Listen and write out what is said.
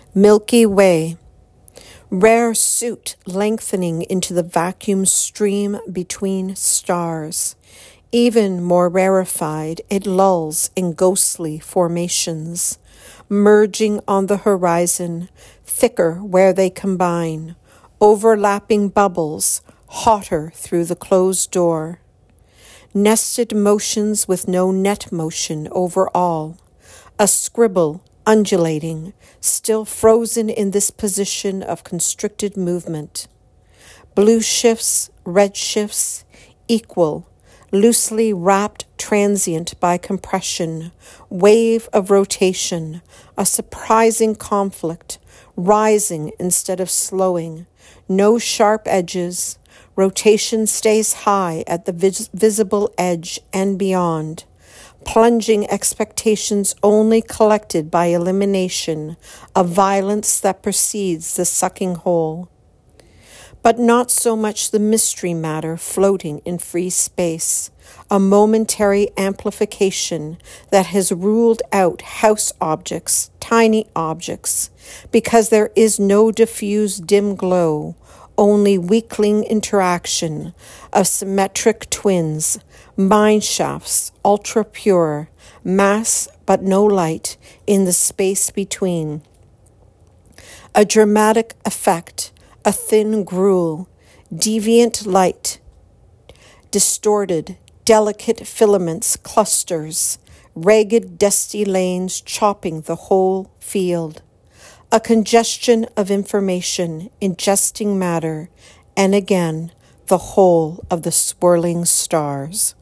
Milky Way, rare suit lengthening into the vacuum stream between stars. Even more rarefied, it lulls in ghostly formations, merging on the horizon, thicker where they combine, overlapping bubbles, hotter through the closed door. Nested motions with no net motion over all, a scribble undulating, still frozen in this position of constricted movement. Blue shifts, red shifts, equal, loosely wrapped, transient by compression, wave of rotation, a surprising conflict, rising instead of slowing, no sharp edges, rotation stays high at the visible edge and beyond, plunging expectations only collected by elimination, a violence that precedes the sucking whole. But not so much the mystery matter floating in free space, a momentary amplification that has ruled out house objects, tiny objects, because there is no diffused dim glow, only weakling interaction of symmetric twins, mind shafts, ultra pure, mass but no light in the space between. A dramatic effect, a thin gruel, deviant light, distorted, delicate filaments, clusters, ragged, dusty lanes chopping the whole field. A congestion of information, ingesting matter, and again, the whole of the swirling stars.